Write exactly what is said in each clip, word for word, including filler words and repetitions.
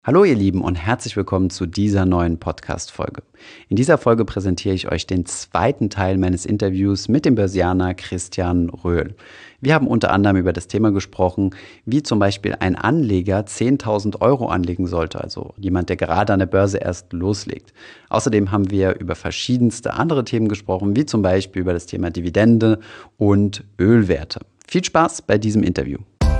Hallo ihr Lieben und herzlich willkommen zu dieser neuen Podcast-Folge. In dieser Folge präsentiere ich euch den zweiten Teil meines Interviews mit dem Börsianer Christian Röhl. Wir haben unter anderem über das Thema gesprochen, wie zum Beispiel ein Anleger zehntausend Euro anlegen sollte, also jemand, der gerade an der Börse erst loslegt. Außerdem haben wir über verschiedenste andere Themen gesprochen, wie zum Beispiel über das Thema Dividende und Ölwerte. Viel Spaß bei diesem Interview.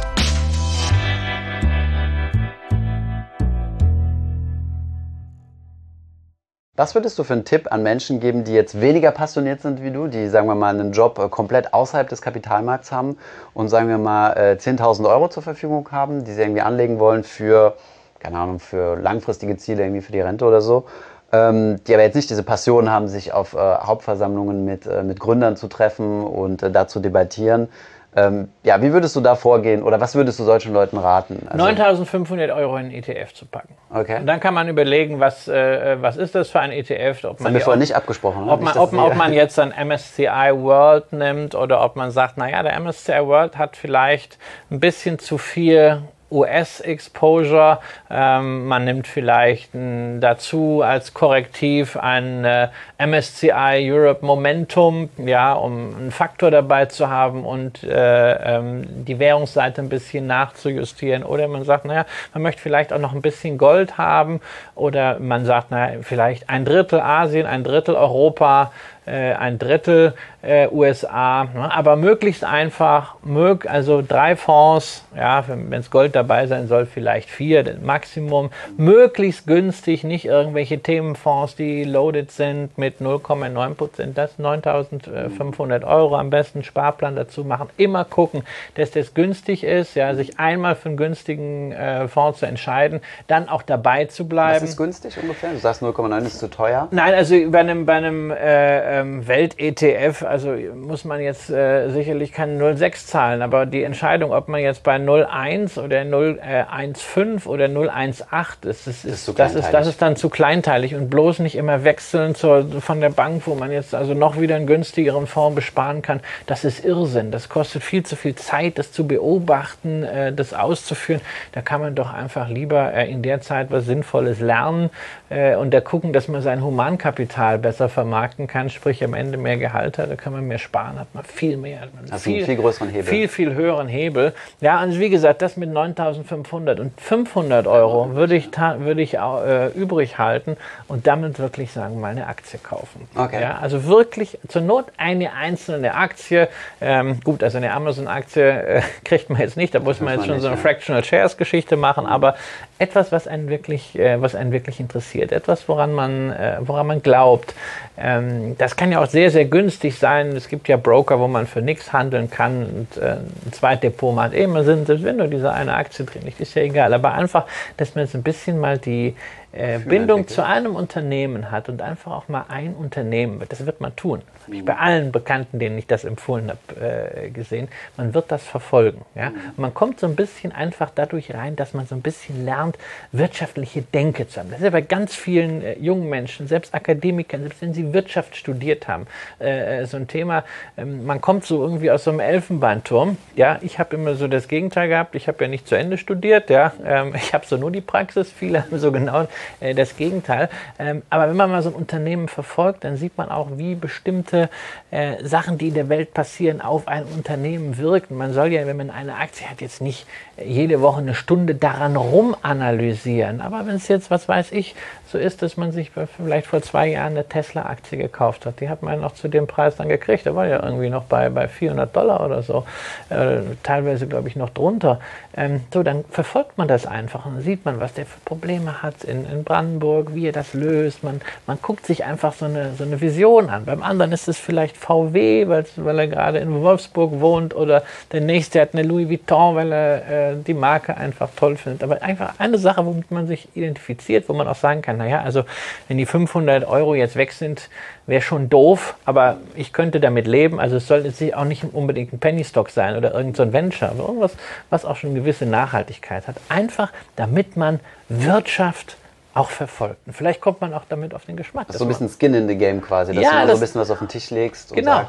Was würdest du für einen Tipp an Menschen geben, die jetzt weniger passioniert sind wie du, die, sagen wir mal, einen Job komplett außerhalb des Kapitalmarkts haben und, sagen wir mal, zehntausend Euro zur Verfügung haben, die sie irgendwie anlegen wollen für, keine Ahnung, für langfristige Ziele, irgendwie für die Rente oder so, ähm, die aber jetzt nicht diese Passion haben, sich auf äh, Hauptversammlungen mit, äh, mit Gründern zu treffen und äh, da zu debattieren. Ähm, ja, wie würdest du da vorgehen oder was würdest du solchen Leuten raten? Also neuntausendfünfhundert Euro in einen E T F zu packen. Okay. Und dann kann man überlegen, was, äh, was ist das für ein E T F? Ob das haben wir vorher nicht abgesprochen. Ob man, nicht, ob, man, ob man jetzt ein M S C I World nimmt oder ob man sagt, naja, der M S C I World hat vielleicht ein bisschen zu viel U S-Exposure, ähm, man nimmt vielleicht n, dazu als Korrektiv ein äh, M S C I Europe Momentum, ja, um einen Faktor dabei zu haben und äh, ähm, die Währungsseite ein bisschen nachzujustieren. Oder man sagt, naja, man möchte vielleicht auch noch ein bisschen Gold haben oder man sagt, naja, vielleicht ein Drittel Asien, ein Drittel Europa, äh, ein Drittel äh, U S A, ne? Aber möglichst einfach, mög also drei Fonds, ja, wenn es Gold dabei sein soll, vielleicht vier, das Maximum, möglichst günstig, nicht irgendwelche Themenfonds, die loaded sind mit null Komma neun Prozent, das neuntausendfünfhundert Euro, am besten Sparplan dazu machen, immer gucken, dass das günstig ist, ja, sich einmal für einen günstigen äh, Fonds zu entscheiden, dann auch dabei zu bleiben. Was ist günstig ungefähr? Du sagst null Komma neun ist zu teuer? Nein, also bei einem, bei einem äh, ähm, Welt-E T F, also muss man jetzt äh, sicherlich keine null Komma sechs zahlen, aber die Entscheidung, ob man jetzt bei null Komma eins oder null Komma fünfzehn oder null Komma achtzehn ist, das ist, ist, das, ist, das ist dann zu kleinteilig und bloß nicht immer wechseln zur, von der Bank, wo man jetzt also noch wieder einen günstigeren Fonds besparen kann. Das ist Irrsinn. Das kostet viel zu viel Zeit, das zu beobachten, äh, das auszuführen. Da kann man doch einfach lieber äh, in der Zeit was Sinnvolles lernen äh, und da gucken, dass man sein Humankapital besser vermarkten kann, sprich am Ende mehr Gehalt hat, da kann man mehr sparen, hat man viel mehr. Hat man also viel, einen viel größeren Hebel. Viel, viel höheren Hebel. Ja, und wie gesagt, das mit neuntausendfünfhundert und fünfhundert Euro würde ich, würde ich äh, übrig halten und damit wirklich, sagen wir mal, eine Aktie kaufen. Okay. Ja, also wirklich zur Not eine einzelne Aktie. Ähm, gut, also eine Amazon-Aktie äh, kriegt man jetzt nicht, da muss man jetzt schon so eine Fractional Shares Geschichte machen, aber etwas, was einen wirklich, äh, was einen wirklich interessiert, etwas, woran man, äh, woran man glaubt. Ähm, das kann ja auch sehr, sehr günstig sein. Es gibt ja Broker, wo man für nichts handeln kann und äh, ein Zweitdepot macht eh immer Sinn, selbst wenn nur diese eine Aktie drin liegt, ist ja egal. Aber einfach, dass man jetzt ein bisschen mal die äh, Bindung zu einem Unternehmen hat und einfach auch mal ein Unternehmen, das wird man tun. Das habe ich bei allen Bekannten, denen ich das empfohlen habe, äh, gesehen. Man wird das verfolgen. Ja? Und man kommt so ein bisschen einfach dadurch rein, dass man so ein bisschen lernt, wirtschaftliche Denke zu haben. Das ist ja bei ganz vielen äh, jungen Menschen, selbst Akademikern, selbst wenn sie Wirtschaft studiert haben, äh, so ein Thema, ähm, man kommt so irgendwie aus so einem Elfenbeinturm. Ja? Ich habe immer so das Gegenteil gehabt. Ich habe ja nicht zu Ende studiert. Ja? Ähm, ich habe so nur die Praxis. Viele haben so genau äh, das Gegenteil. Ähm, aber wenn man mal so ein Unternehmen verfolgt, dann sieht man auch, wie bestimmte äh, Sachen, die in der Welt passieren, auf ein Unternehmen wirken. Man soll ja, wenn man eine Aktie hat, jetzt nicht äh, jede Woche eine Stunde daran rumanalysieren. Aber wenn es jetzt, was weiß ich, so ist, dass man sich vielleicht vor zwei Jahren eine Tesla-Aktie gekauft hat, die hat man noch zu dem Preis dann gekriegt. Der war ja irgendwie noch bei, bei vierhundert Dollar oder so, äh, teilweise glaube ich noch drunter. Ähm, so, dann verfolgt man das einfach und dann sieht man, was der für Probleme hat in, in Brandenburg, wie er das löst. Man, man guckt sich einfach so eine, so eine Vision an. Beim anderen ist es vielleicht V W, weil, weil er gerade in Wolfsburg wohnt, oder der nächste hat eine Louis Vuitton, weil er äh, die Marke einfach toll findet. Aber einfach eine Sache, womit man sich identifiziert, wo man auch sagen kann, naja, also wenn die fünfhundert Euro jetzt weg sind, wäre schon doof, aber ich könnte damit leben. Also es soll jetzt auch nicht unbedingt ein Penny Stock sein oder irgend so ein Venture, aber irgendwas, was auch schon eine gewisse Nachhaltigkeit hat. Einfach, damit man Wirtschaft auch verfolgt. Und vielleicht kommt man auch damit auf den Geschmack. Das ist so ein bisschen Skin in the Game quasi, dass ja, du mal das, so ein bisschen was auf den Tisch legst und genau. sagst.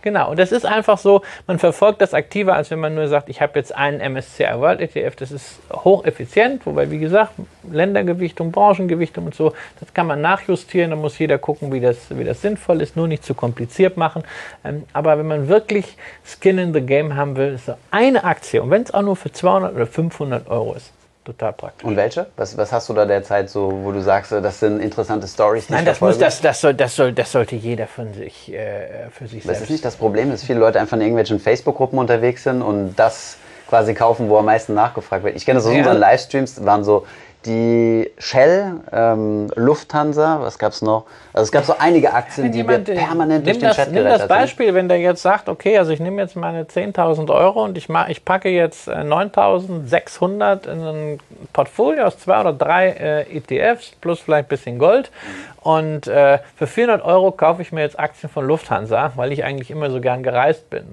Genau, und das ist einfach so, man verfolgt das aktiver, als wenn man nur sagt, ich habe jetzt einen M S C I World E T F, das ist hocheffizient, wobei, wie gesagt, Ländergewichtung, Branchengewichtung und so, das kann man nachjustieren, da muss jeder gucken, wie das, wie das sinnvoll ist, nur nicht zu kompliziert machen. Ähm, aber wenn man wirklich Skin in the Game haben will, ist so eine Aktie, und wenn es auch nur für zweihundert oder fünfhundert Euro ist, total praktisch. Und welche? Was, was hast du da derzeit so, wo du sagst, das sind interessante Storys? Nein, das muss, das, das soll, das soll, das sollte jeder von sich, äh, für sich das selbst. Das ist nicht das Problem, dass viele Leute einfach in irgendwelchen Facebook-Gruppen unterwegs sind und das quasi kaufen, wo am meisten nachgefragt wird. Ich kenne das aus ja. unseren Livestreams, waren so die Shell, ähm, Lufthansa, was gab es noch? Also es gab so einige Aktien, die wir permanent durch den das, Chat gerettet haben. Nimm das Beispiel, wenn der jetzt sagt, okay, also ich nehme jetzt meine zehntausend Euro und ich, mach, ich packe jetzt äh, neuntausendsechshundert in ein Portfolio aus zwei oder drei äh, E T Fs plus vielleicht ein bisschen Gold und äh, für vierhundert Euro kaufe ich mir jetzt Aktien von Lufthansa, weil ich eigentlich immer so gern gereist bin.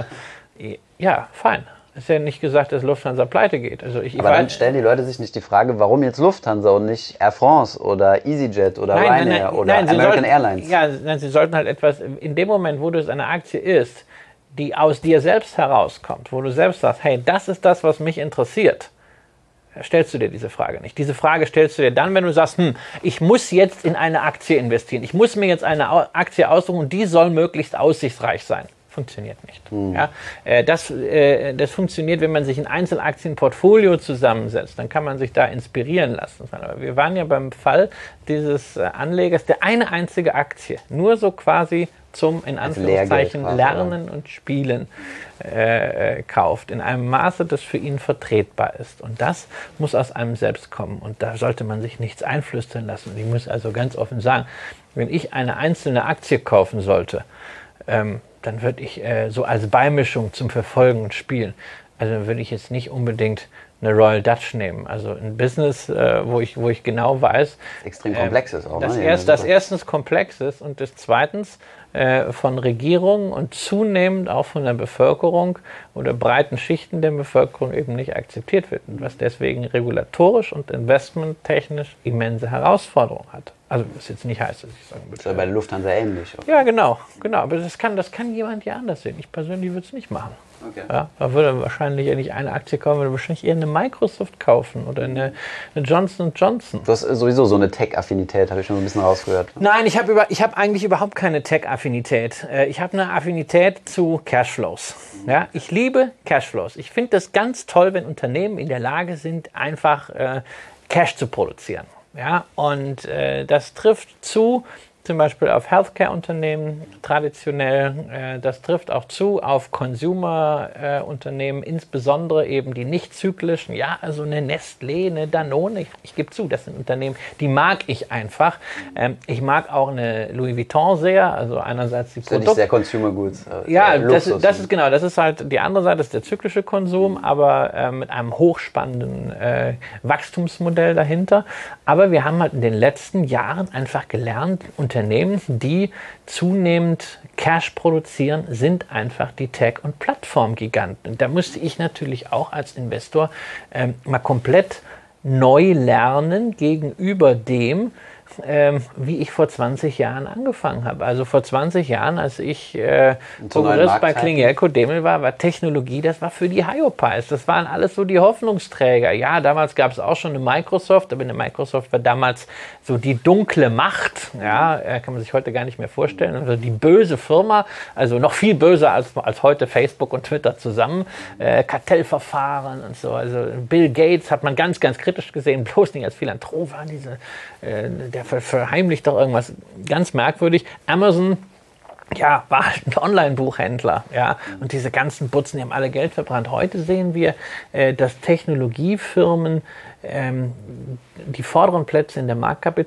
Äh, ja, fein. Ist ja nicht gesagt, dass Lufthansa pleite geht. Also ich, Aber ich dann stellen die Leute sich nicht die Frage, warum jetzt Lufthansa und nicht Air France oder EasyJet oder nein, Ryanair nein, nein, oder nein, American sollten, Airlines? Ja, nein, sie sollten halt etwas, in dem Moment, wo das eine Aktie ist, die aus dir selbst herauskommt, wo du selbst sagst, hey, das ist das, was mich interessiert, stellst du dir diese Frage nicht. Diese Frage stellst du dir dann, wenn du sagst, hm, ich muss jetzt in eine Aktie investieren, ich muss mir jetzt eine Aktie aussuchen und die soll möglichst aussichtsreich sein. Funktioniert nicht. Hm. Ja, äh, das, äh, das funktioniert, wenn man sich ein Einzelaktienportfolio zusammensetzt. Dann kann man sich da inspirieren lassen. Aber wir waren ja beim Fall dieses äh, Anlegers, der eine einzige Aktie, nur so quasi zum, in Anführungszeichen, quasi, Lernen oder? und Spielen äh, äh, kauft. In einem Maße, das für ihn vertretbar ist. Und das muss aus einem selbst kommen. Und da sollte man sich nichts einflüstern lassen. Und ich muss also ganz offen sagen, wenn ich eine einzelne Aktie kaufen sollte, ähm, dann würde ich äh, so als Beimischung zum Verfolgen und Spielen, also dann würde ich jetzt nicht unbedingt eine Royal Dutch nehmen. Also ein Business, äh, wo, ich, wo ich genau weiß, extrem komplex ist auch. Das, ne? erst, das erstens komplex ist und das zweitens äh, von Regierungen und zunehmend auch von der Bevölkerung oder breiten Schichten der Bevölkerung eben nicht akzeptiert wird. Und was deswegen regulatorisch und investmenttechnisch immense Herausforderungen hat. Also was jetzt nicht heißt, dass ich sagen würde. Das ist ja bei der Lufthansa ähnlich. Oder? Ja, genau, genau. Aber das kann, das kann jemand ja anders sehen. Ich persönlich würde es nicht machen. Okay. Ja, da würde wahrscheinlich ja nicht eine Aktie kaufen, würde wahrscheinlich eher eine Microsoft kaufen oder eine, eine Johnson und Johnson. Du hast sowieso so eine Tech-Affinität, habe ich schon ein bisschen rausgehört. Nein, ich habe über, ich habe eigentlich überhaupt keine Tech-Affinität. Ich habe eine Affinität zu Cashflows. Ja, ich liebe Cashflows. Ich finde das ganz toll, wenn Unternehmen in der Lage sind, einfach äh, Cash zu produzieren. Ja, und äh, das trifft zu, zum Beispiel auf Healthcare-Unternehmen traditionell, äh, das trifft auch zu auf Consumer-Unternehmen, äh, insbesondere eben die nicht zyklischen, ja, also eine Nestlé, eine Danone, ich, ich gebe zu, das sind Unternehmen, die mag ich einfach. Ähm, ich mag auch eine Louis Vuitton sehr, also einerseits die Produkte. Das ist ja nicht sehr Consumer Goods. Äh, ja, das, das ist genau, das ist halt die andere Seite, das ist der zyklische Konsum, aber äh, mit einem hochspannenden äh, Wachstumsmodell dahinter. Aber wir haben halt in den letzten Jahren einfach gelernt, Unternehmen, die zunehmend Cash produzieren, sind einfach die Tech- und Plattformgiganten. Und da musste ich natürlich auch als Investor ähm, mal komplett neu lernen gegenüber dem, Ähm, wie ich vor zwanzig Jahren angefangen habe. Also vor zwanzig Jahren, als ich äh, Prokurist bei Klingelco Demel war, war Technologie, das war für die Hyopies. Das waren alles so die Hoffnungsträger. Ja, damals gab es auch schon eine Microsoft, aber eine Microsoft war damals so die dunkle Macht. Ja, äh, kann man sich heute gar nicht mehr vorstellen. Also die böse Firma, also noch viel böser als, als heute Facebook und Twitter zusammen. Äh, Kartellverfahren und so. Also Bill Gates hat man ganz, ganz kritisch gesehen, bloß nicht als Philanthrop war diese äh, der verheimlicht doch irgendwas ganz merkwürdig. Amazon, ja, war halt ein Online-Buchhändler, ja, und diese ganzen Butzen, die haben alle Geld verbrannt. Heute sehen wir, äh, dass Technologiefirmen ähm, die vorderen Plätze in der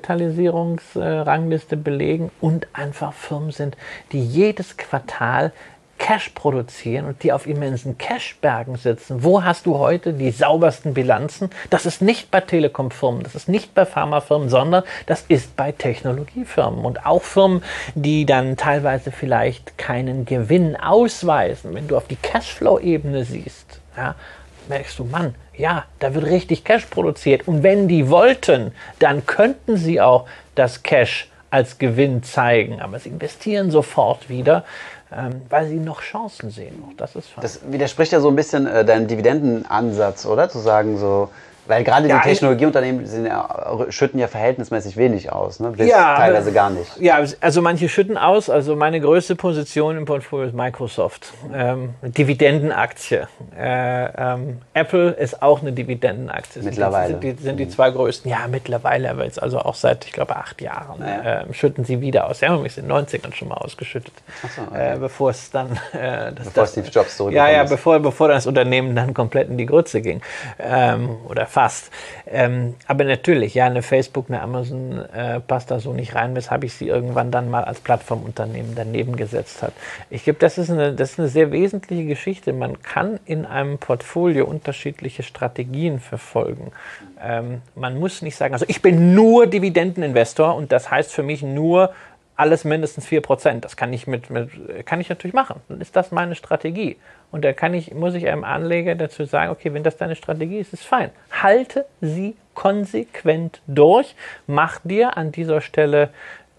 Marktkapitalisierungsrangliste äh, belegen und einfach Firmen sind, die jedes Quartal Cash produzieren und die auf immensen Cashbergen sitzen. Wo hast du heute die saubersten Bilanzen? Das ist nicht bei Telekom-Firmen, das ist nicht bei Pharmafirmen, sondern das ist bei Technologiefirmen und auch Firmen, die dann teilweise vielleicht keinen Gewinn ausweisen. Wenn du auf die Cashflow-Ebene siehst, ja, merkst du, Mann, ja, da wird richtig Cash produziert. Und wenn die wollten, dann könnten sie auch das Cash als Gewinn zeigen. Aber sie investieren sofort wieder. ähm, weil sie noch Chancen sehen. Auch das ist fein. Das widerspricht ja so ein bisschen äh, deinem Dividendenansatz, oder? Zu sagen so, weil gerade ja, die Technologieunternehmen sind ja, schütten ja verhältnismäßig wenig aus, ne? Bis ja, teilweise gar nicht. Ja, also manche schütten aus. Also meine größte Position im Portfolio ist Microsoft. Ähm, Dividendenaktie. Äh, ähm, Apple ist auch eine Dividendenaktie. Mittlerweile. Sind die, sind die zwei größten. Ja, mittlerweile, aber jetzt also auch seit, ich glaube, acht Jahren ja. äh, schütten sie wieder aus. Sie haben übrigens in den neunzigern schon mal ausgeschüttet. Ach so, okay. äh, bevor es dann... Äh, das, bevor das, Steve Jobs zurückgekommen Ja, ja, ist. bevor, bevor das Unternehmen dann komplett in die Grütze ging. Ähm, oder fast. Ähm, aber natürlich, ja, eine Facebook, eine Amazon äh, passt da so nicht rein, weshalb ich sie irgendwann dann mal als Plattformunternehmen daneben gesetzt habe. Ich glaube, das ist eine, das ist eine sehr wesentliche Geschichte. Man kann in einem Portfolio unterschiedliche Strategien verfolgen. Ähm, man muss nicht sagen, also ich bin nur Dividendeninvestor und das heißt für mich nur alles mindestens vier Prozent. Das kann ich, mit, mit, kann ich natürlich machen. Dann ist das meine Strategie. Und da kann ich, muss ich einem Anleger dazu sagen, okay, wenn das deine Strategie ist, ist fein. Halte sie konsequent durch. Mach dir an dieser Stelle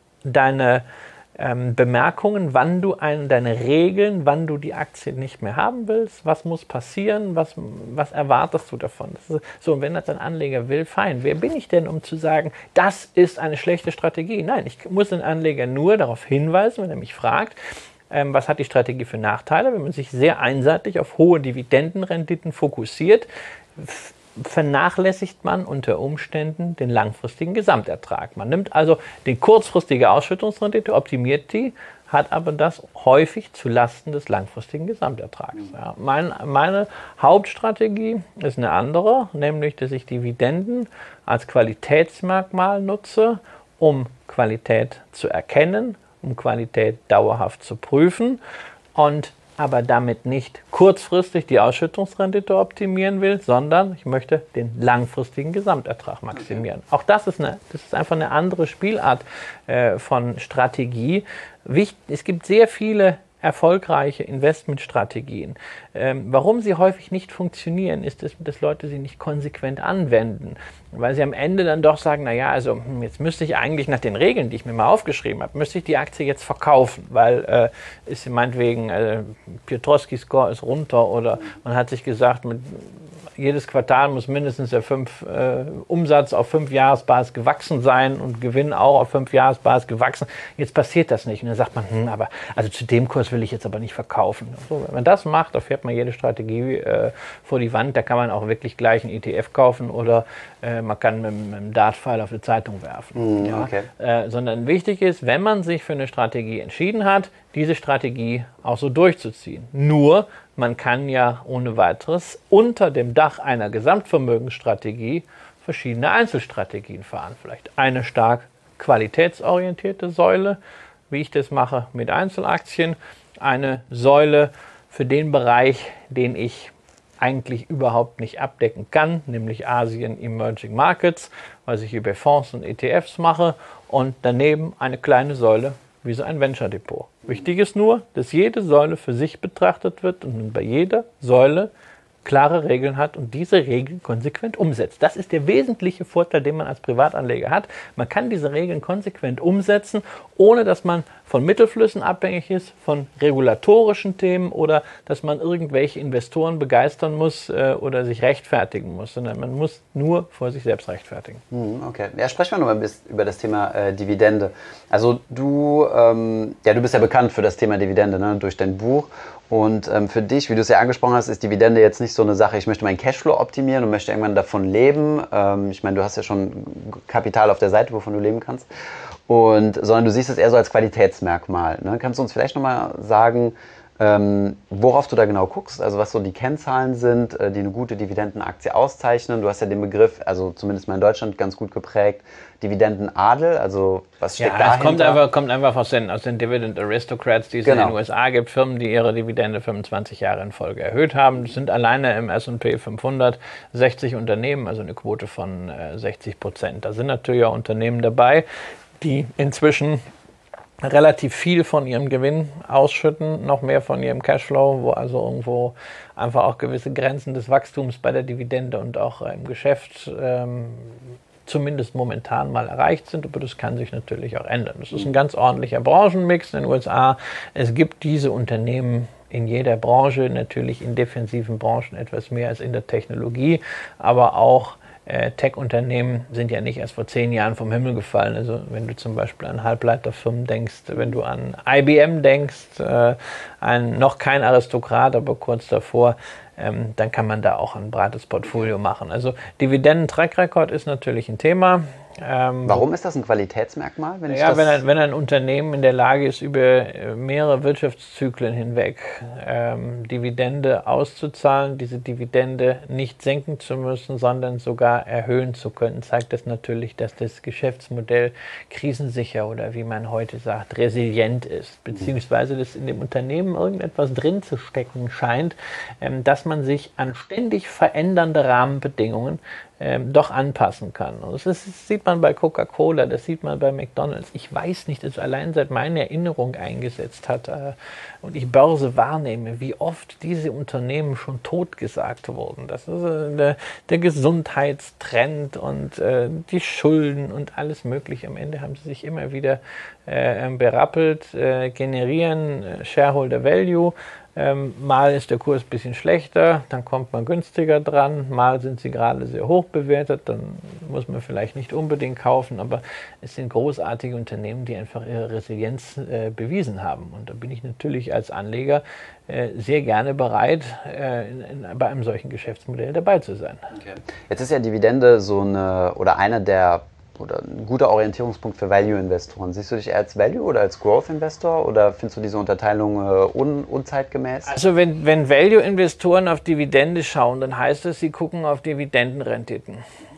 deine ähm, Bemerkungen, wann du ein, deine Regeln, wann du die Aktie nicht mehr haben willst, was muss passieren, was, was erwartest du davon. Das ist, so, und wenn das ein Anleger will, fein. Wer bin ich denn, um zu sagen, das ist eine schlechte Strategie? Nein, ich muss den Anleger nur darauf hinweisen, wenn er mich fragt, ähm, was hat die Strategie für Nachteile, wenn man sich sehr einseitig auf hohe Dividendenrenditen fokussiert, f- vernachlässigt man unter Umständen den langfristigen Gesamtertrag. Man nimmt also die kurzfristige Ausschüttungsrendite, optimiert die, hat aber das häufig zu Lasten des langfristigen Gesamtertrags. Ja, mein, meine Hauptstrategie ist eine andere, nämlich, dass ich Dividenden als Qualitätsmerkmal nutze, um Qualität zu erkennen, um Qualität dauerhaft zu prüfen und aber damit nicht kurzfristig die Ausschüttungsrendite optimieren will, sondern ich möchte den langfristigen Gesamtertrag maximieren. Okay. Auch das ist, eine, das ist einfach eine andere Spielart äh, von Strategie. Wicht, es gibt sehr viele erfolgreiche Investmentstrategien. Ähm, warum sie häufig nicht funktionieren, ist, dass, dass Leute sie nicht konsequent anwenden. Weil sie am Ende dann doch sagen, naja, also hm, jetzt müsste ich eigentlich nach den Regeln, die ich mir mal aufgeschrieben habe, müsste ich die Aktie jetzt verkaufen, weil äh, ist meinetwegen äh, Piotrowski-Score ist runter oder man hat sich gesagt, mit jedes Quartal muss mindestens der fünf, äh, Umsatz auf fünf Jahresbasis gewachsen sein und Gewinn auch auf fünf Jahresbasis gewachsen. Jetzt passiert das nicht. Und dann sagt man, hm, aber also zu dem Kurs will ich jetzt aber nicht verkaufen. So, wenn man das macht, da fährt man jede Strategie äh, vor die Wand. Da kann man auch wirklich gleich einen E T F kaufen oder äh, man kann mit, mit einem Dartpfeil auf eine Zeitung werfen. Mm, ja? okay. äh, sondern wichtig ist, wenn man sich für eine Strategie entschieden hat, diese Strategie auch so durchzuziehen. Nur, man kann ja ohne weiteres unter dem Dach einer Gesamtvermögensstrategie verschiedene Einzelstrategien fahren. Vielleicht eine stark qualitätsorientierte Säule, wie ich das mache mit Einzelaktien, eine Säule für den Bereich, den ich eigentlich überhaupt nicht abdecken kann, nämlich Asien, Emerging Markets, was ich über Fonds und E T Fs mache, und daneben eine kleine Säule wie so ein Venture Depot. Wichtig ist nur, dass jede Säule für sich betrachtet wird und bei jeder Säule klare Regeln hat und diese Regeln konsequent umsetzt. Das ist der wesentliche Vorteil, den man als Privatanleger hat. Man kann diese Regeln konsequent umsetzen, ohne dass man von Mittelflüssen abhängig ist, von regulatorischen Themen oder dass man irgendwelche Investoren begeistern muss äh, oder sich rechtfertigen muss, sondern man muss nur vor sich selbst rechtfertigen. Okay, ja, sprechen wir noch mal über das Thema äh, Dividende. Also du, ähm, ja, du bist ja bekannt für das Thema Dividende, ne, durch dein Buch. Und ähm, für dich, wie du es ja angesprochen hast, ist Dividende jetzt nicht so eine Sache, ich möchte meinen Cashflow optimieren und möchte irgendwann davon leben. Ähm, ich meine, du hast ja schon Kapital auf der Seite, wovon du leben kannst. Und, sondern du siehst es eher so als Qualitätsmerkmal. Ne? Kannst du uns vielleicht nochmal sagen, ähm, worauf du da genau guckst? Also was so die Kennzahlen sind, äh, die eine gute Dividendenaktie auszeichnen. Du hast ja den Begriff, also zumindest mal in Deutschland ganz gut geprägt, Dividendenadel. Also was steckt ja, dahinter? Es kommt einfach, kommt einfach aus den, aus den Dividend Aristocrats, die es genau. in den U S A gibt. Firmen, die ihre Dividende fünfundzwanzig Jahre in Folge erhöht haben. Das sind alleine im S und P fünfhundert sechzig Unternehmen, also eine Quote von äh, sechzig Prozent. Da sind natürlich auch Unternehmen dabei, die inzwischen relativ viel von ihrem Gewinn ausschütten, noch mehr von ihrem Cashflow, wo also irgendwo einfach auch gewisse Grenzen des Wachstums bei der Dividende und auch im Geschäft ähm, zumindest momentan mal erreicht sind, aber das kann sich natürlich auch ändern. Das ist ein ganz ordentlicher Branchenmix in den U S A. Es gibt diese Unternehmen in jeder Branche, natürlich in defensiven Branchen etwas mehr als in der Technologie, aber auch äh, Tech-Unternehmen sind ja nicht erst vor zehn Jahren vom Himmel gefallen. Also wenn du zum Beispiel an Halbleiterfirmen denkst, wenn du an I B M denkst, äh, ein, noch kein Aristokrat, aber kurz davor, ähm, dann kann man da auch ein breites Portfolio machen. Also Dividenden-Track-Record ist natürlich ein Thema. Ähm, Warum ist das ein Qualitätsmerkmal? Wenn ja, ich das wenn, ein, wenn ein Unternehmen in der Lage ist, über mehrere Wirtschaftszyklen hinweg ähm, Dividende auszuzahlen, diese Dividende nicht senken zu müssen, sondern sogar erhöhen zu können, zeigt das natürlich, dass das Geschäftsmodell krisensicher oder wie man heute sagt, resilient ist, beziehungsweise dass in dem Unternehmen irgendetwas drin zu stecken scheint, ähm, dass man sich an ständig verändernde Rahmenbedingungen Ähm, doch anpassen kann. Und das, ist, das sieht man bei Coca-Cola, das sieht man bei McDonald's. Ich weiß nicht, dass allein seit meine Erinnerung eingesetzt hat äh, und ich Börse wahrnehme, wie oft diese Unternehmen schon totgesagt wurden. Das ist äh, der, der Gesundheitstrend und äh, die Schulden und alles Mögliche. Am Ende haben sie sich immer wieder äh, berappelt, äh, generieren äh, Shareholder Value. Ähm, mal ist der Kurs ein bisschen schlechter, dann kommt man günstiger dran, mal sind sie gerade sehr hoch bewertet, dann muss man vielleicht nicht unbedingt kaufen, aber es sind großartige Unternehmen, die einfach ihre Resilienz äh, bewiesen haben. Und da bin ich natürlich als Anleger äh, sehr gerne bereit, äh, in, in, bei einem solchen Geschäftsmodell dabei zu sein. Okay. Jetzt ist ja Dividende so eine oder einer der oder ein guter Orientierungspunkt für Value-Investoren. Siehst du dich eher als Value- oder als Growth-Investor oder findest du diese Unterteilung äh, un, unzeitgemäß? Also wenn, wenn Value-Investoren auf Dividende schauen, dann heißt es, sie gucken auf Dividendenrenditen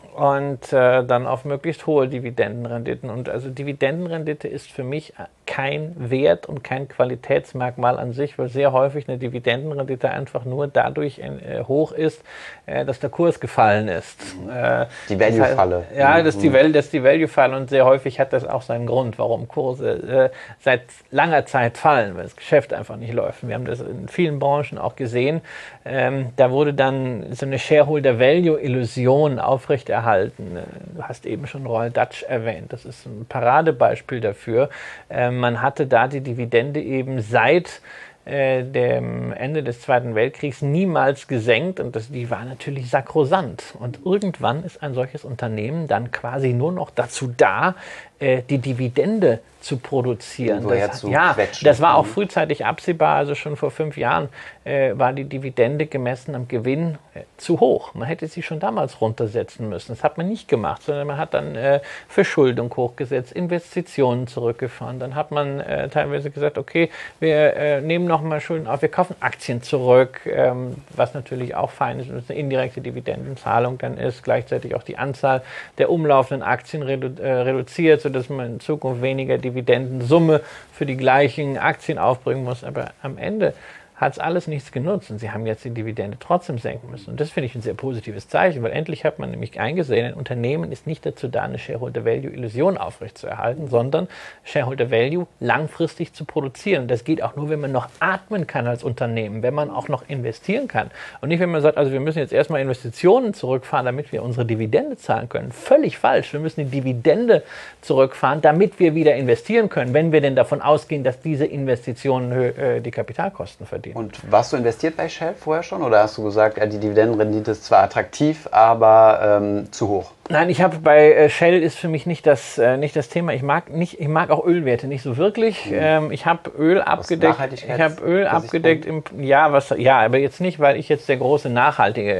und äh, dann auf möglichst hohe Dividendenrenditen. Und also Dividendenrendite ist für mich kein Wert und kein Qualitätsmerkmal an sich, weil sehr häufig eine Dividendenrendite einfach nur dadurch äh, hoch ist, äh, dass der Kurs gefallen ist. Äh, die Value-Falle. Das heißt, ja, das ist die, Val- das ist die Value-Falle und sehr häufig hat das auch seinen Grund, warum Kurse äh, seit langer Zeit fallen, weil das Geschäft einfach nicht läuft. Wir haben das in vielen Branchen auch gesehen. Ähm, da wurde dann so eine Shareholder-Value-Illusion aufrechterhalten. Du hast eben schon Royal Dutch erwähnt. Das ist ein Paradebeispiel dafür. Ähm, man hatte da die Dividende eben seit äh, dem Ende des Zweiten Weltkriegs niemals gesenkt und das, die war natürlich sakrosant. Und irgendwann ist ein solches Unternehmen dann quasi nur noch dazu da, äh, die Dividende zu produzieren. Das, zu ja, das war auch frühzeitig absehbar, also schon vor fünf Jahren äh, war die Dividende gemessen am Gewinn äh, zu hoch. Man hätte sie schon damals runtersetzen müssen. Das hat man nicht gemacht, sondern man hat dann äh, Verschuldung hochgesetzt, Investitionen zurückgefahren. Dann hat man äh, teilweise gesagt, okay, wir äh, nehmen nochmal Schulden auf, wir kaufen Aktien zurück, ähm, was natürlich auch fein ist, wenn es eine indirekte Dividendenzahlung dann ist, gleichzeitig auch die Anzahl der umlaufenden Aktien redu- äh, reduziert, sodass man in Zukunft weniger Dividendensumme für die gleichen Aktien aufbringen muss. Aber am Ende hat es alles nichts genutzt und sie haben jetzt die Dividende trotzdem senken müssen. Und das finde ich ein sehr positives Zeichen, weil endlich hat man nämlich eingesehen, ein Unternehmen ist nicht dazu da, eine Shareholder-Value-Illusion aufrechtzuerhalten, sondern Shareholder-Value langfristig zu produzieren. Das geht auch nur, wenn man noch atmen kann als Unternehmen, wenn man auch noch investieren kann. Und nicht, wenn man sagt, also wir müssen jetzt erstmal Investitionen zurückfahren, damit wir unsere Dividende zahlen können. Völlig falsch. Wir müssen die Dividende zurückfahren, damit wir wieder investieren können, wenn wir denn davon ausgehen, dass diese Investitionen äh, die Kapitalkosten verdienen. Und warst du investiert bei Shell vorher schon oder hast du gesagt, ja, die Dividendenrendite ist zwar attraktiv, aber ähm, zu hoch? Nein, ich habe bei äh, Shell ist für mich nicht das, äh, nicht das Thema. Ich mag, nicht, ich mag auch Ölwerte nicht so wirklich. Mhm. Ähm, ich habe Öl abgedeckt. Ich habe Öl abgedeckt im ja, was ja, aber jetzt nicht, weil ich jetzt der große Nachhaltige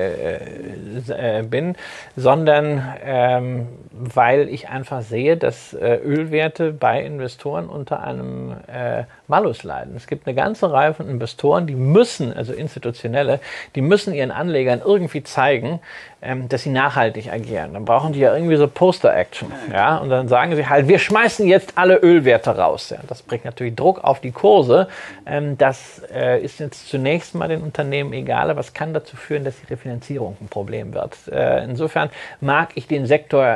äh, äh, bin, sondern ähm, weil ich einfach sehe, dass äh, Ölwerte bei Investoren unter einem äh, Malus leiden. Es gibt eine ganze Reihe von Investoren, die müssen, also institutionelle, die müssen ihren Anlegern irgendwie zeigen, ähm, dass sie nachhaltig agieren. Dann brauchen die ja irgendwie so Poster-Action. Ja? Und dann sagen sie halt, wir schmeißen jetzt alle Ölwerte raus. Ja? Das bringt natürlich Druck auf die Kurse. Ähm, das äh, ist jetzt zunächst mal den Unternehmen egal, aber es kann dazu führen, dass die Refinanzierung ein Problem wird. Äh, insofern mag ich den Sektor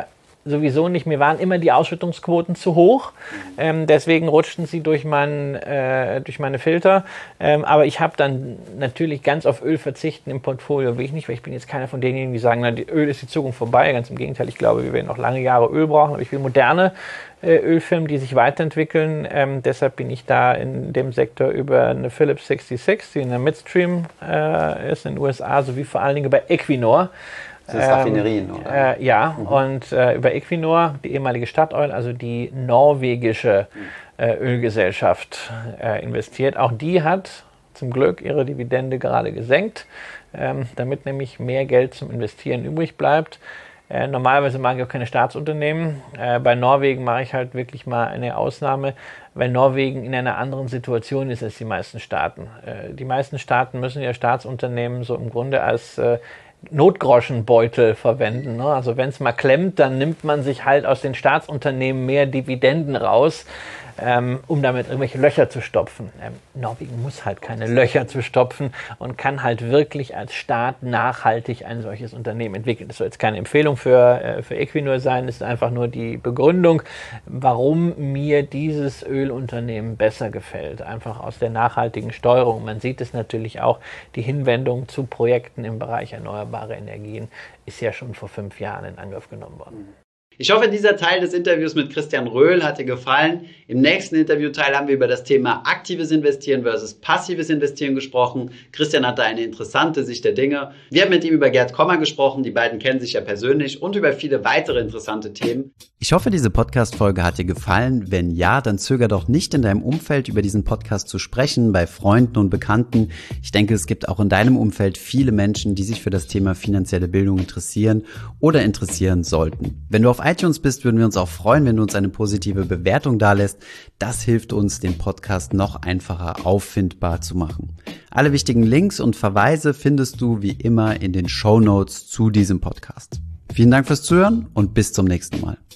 sowieso nicht. Mir waren immer die Ausschüttungsquoten zu hoch. Ähm, deswegen rutschten sie durch, mein, äh, durch meine Filter. Ähm, aber ich habe dann natürlich ganz auf Öl verzichten im Portfolio will ich nicht, weil ich bin jetzt keiner von denjenigen, die sagen, na, die Öl ist die Zukunft vorbei. Ganz im Gegenteil, ich glaube, wir werden noch lange Jahre Öl brauchen. Aber ich will moderne äh, Ölfirmen, die sich weiterentwickeln. Ähm, deshalb bin ich da in dem Sektor über eine Phillips sechsundsechzig, die in der Midstream äh, ist in den U S A, sowie vor allen Dingen bei Equinor. Das ist Raffinerien, oder? Äh, ja, mhm. und äh, über Equinor, die ehemalige Statoil, also die norwegische äh, Ölgesellschaft, äh, investiert. Auch die hat zum Glück ihre Dividende gerade gesenkt, ähm, damit nämlich mehr Geld zum Investieren übrig bleibt. Äh, normalerweise mag ich auch keine Staatsunternehmen. Äh, bei Norwegen mache ich halt wirklich mal eine Ausnahme, weil Norwegen in einer anderen Situation ist als die meisten Staaten. Äh, die meisten Staaten müssen ja Staatsunternehmen so im Grunde als äh, Notgroschenbeutel verwenden. Ne? Also wenn es mal klemmt, dann nimmt man sich halt aus den Staatsunternehmen mehr Dividenden raus, ähm, um damit irgendwelche Löcher zu stopfen. Ähm, Norwegen muss halt keine Löcher zu stopfen und kann halt wirklich als Staat nachhaltig ein solches Unternehmen entwickeln. Das soll jetzt keine Empfehlung für, äh, für Equinor sein, das ist einfach nur die Begründung, warum mir dieses Ölunternehmen besser gefällt. Einfach aus der nachhaltigen Steuerung. Man sieht es natürlich auch, die Hinwendung zu Projekten im Bereich erneuerbare Energien ist ja schon vor fünf Jahren in Angriff genommen worden. Ich hoffe, dieser Teil des Interviews mit Christian Röhl hat dir gefallen. Im nächsten Interviewteil haben wir über das Thema aktives Investieren versus passives Investieren gesprochen. Christian hatte eine interessante Sicht der Dinge. Wir haben mit ihm über Gerd Kommer gesprochen, die beiden kennen sich ja persönlich, und über viele weitere interessante Themen. Ich hoffe, diese Podcast-Folge hat dir gefallen. Wenn ja, dann zöger doch nicht, in deinem Umfeld über diesen Podcast zu sprechen, bei Freunden und Bekannten. Ich denke, es gibt auch in deinem Umfeld viele Menschen, die sich für das Thema finanzielle Bildung interessieren oder interessieren sollten. Wenn du auf iTunes bist, würden wir uns auch freuen, wenn du uns eine positive Bewertung dalässt. Das hilft uns, den Podcast noch einfacher auffindbar zu machen. Alle wichtigen Links und Verweise findest du wie immer in den Shownotes zu diesem Podcast. Vielen Dank fürs Zuhören und bis zum nächsten Mal.